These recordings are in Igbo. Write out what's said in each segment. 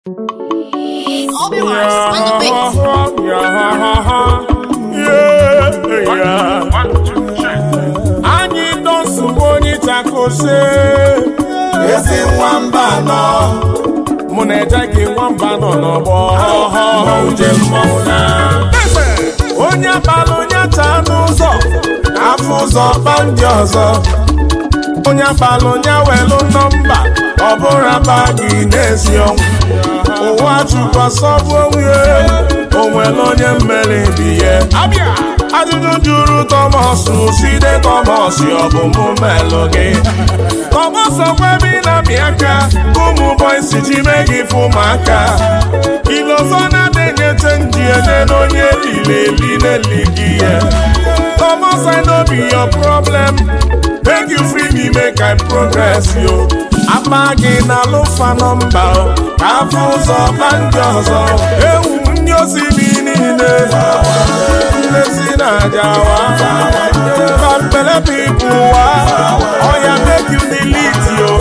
Anyị dọsụwo n'itakose ezi nwamba nọ mụ na-eje gị nwamba nọ n'ọgbọ uje mmọnwụ na onye abalị onye taa n'ụzọ afọ ụzọ kpa ndị ọzọ onye abalị onye welu nọmba ọ bụrụ aba gị n'ezi ọnwụ ụwa chukwu sọbụ onwe onwere onye mmeri bi ya ajụjụ juru Thomas side Thomas ọ bụ mụ melụ gị Thomas ọgwebi na mịaka ụmụ bọysi ji mee gị fụmaka ilọzọ na-adịghị chenji enye n'onye lileli n'eli gị ya Thomas I no be your problem make you free me make I progress yo akpa gị na alụfa nọmba ka afọ ụzọ kpa ndị ọzọ ewu ndị osimiri niile ndezi na-ajawa kampele pipu wa oya make you delete yo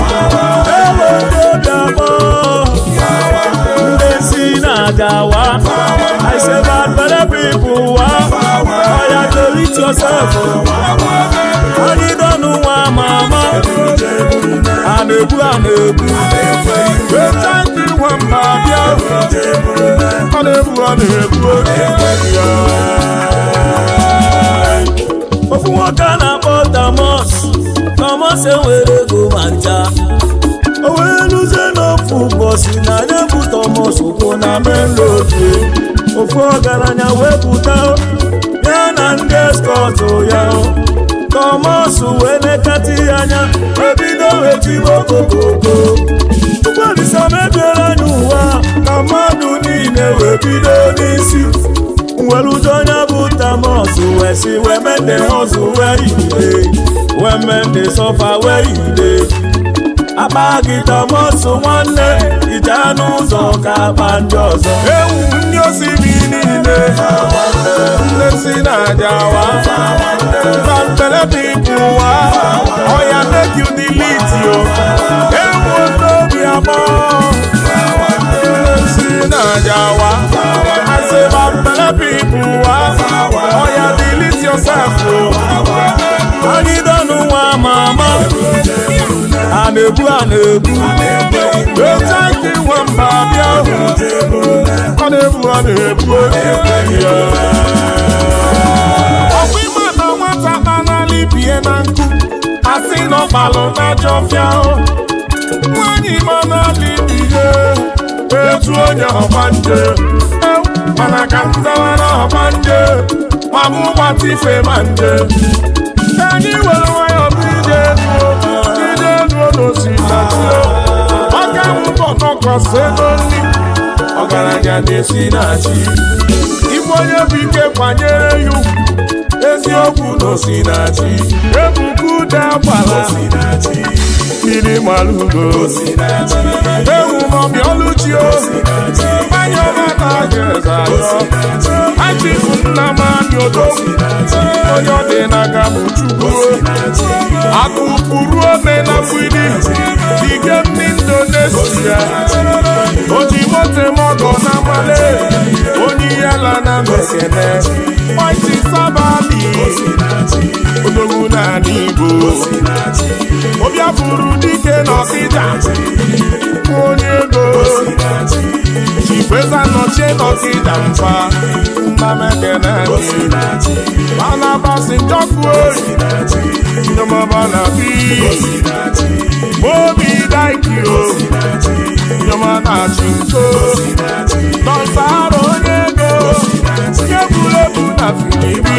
ndezi na-ajawa I say kampele pipu wa oya delete yourself anyị dọnụ nwa mama anebu weta ndị nwamba bịa anebu ofu nwoke a na-akpọ Thomas enwere ego ma ncha o wee luzie n'ofu ụbọchị na anya bụ Thomas ụkwụ na main road ofu ọgaranya wepụta ya na ndị escort ya Thomas wee nekata ya anya ebido etibo kokoko ụgbọelisa mebiela anya ụwa ka mmadụ niile wee bido n'isi nwere ụjọ onye bụ Thomas wee si wee mende hustle where you dey wee mende suffer where you dey akpa gị Thomas nwanne ije n'ụzọ ka akpa ndị ọzọ ewu ndị osimiri niile ndezi na-ajawa kampele pipu wa oya make you delete yo ewu n'obi abụọ ndezi na-ajawa I say kampele pipu wa oya delete yourself yo anyị dọnụ nwa mama anebu weta ndị nwamba bịa anebu ọkwa ịma na nwata kpanali bie na nkụ asị n'ọkpalụ na jọfịa nwanyị manali bihe etu onye ọgbanje mana ka nzawa na ọgbanje ma mụ gbata ife ma nje ka anyị were nwayọ bụ ije enu n'osi na tio ọka mbọ nọkọsị ego nri ọgaranya na-esi na-achị ife onye bụ ike kwanyere ya ugwu eziokwu n'osi na-achị ebuka ude agbara mmiri malugo ewu mọbi ọlụchio mmanya ọma na-aga eze ayọ achịfụ nna m anyị odogwu onye ọ dị n'aka bụ Chukwu akụpụrụ ome na mgbidi ike ndị Indonesia oji mote mọgọ na male onye yala na mekene maiti sabali odogwu n'ala Igbo obiafuru dike n'Ọkịja onye ego chifeza nọchie n'Ọkịja mfa nnamekene mana basi njọkụ oyi nyomaba na bi obi daikio nyoma na chinko nọsara onye ego egwuregwu na filibi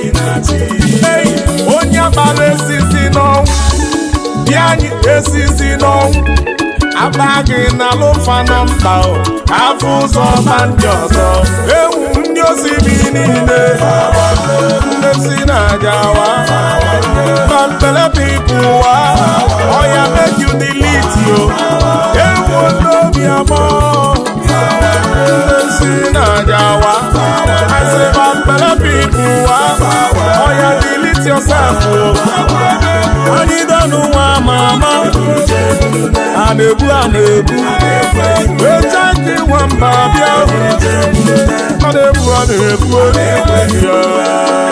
onye abalị esisi n'ọnwụ bịa anyị esisi n'ọnwụ akpa gị na alụfa nọmba afọ ụzọ ma ndị ọzọ ewu ndị osimiri niile ndezi na-ajawa kampele pipu wa oya make you delete yo ewu n'obi abụọ ndezi na-ajawa I say kampele pipu wa oya delete yourself anyị dọnụ nwa mama anebu weta ndị ma bịa ọ na-ebu ya